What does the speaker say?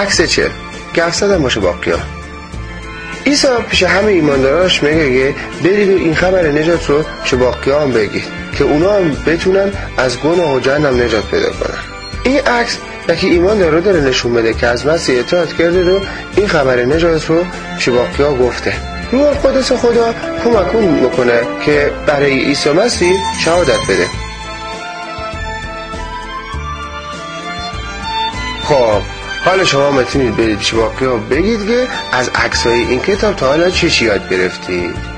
عکس 40 که افسدن باشه باقیا. عیسی پیش همه ایمانداراش میگه برید و این خبر نجات رو پیش باقیا هم بگید که اونا هم بتونن از گناه و جهنم نجات پیدا کنن. این عکس یکی ایماندار رو داره نشون بده که از مسیح اطاعت کرده و این خبر نجات رو پیش باقیا گفته. روح القدس خدا کمک میکنه که برای عیسی مسیح شهادت بده. خب حالا شما میتونید برید پیش باقیا بگید که از عکسای این کتاب تا حالا چه یاد گرفتید.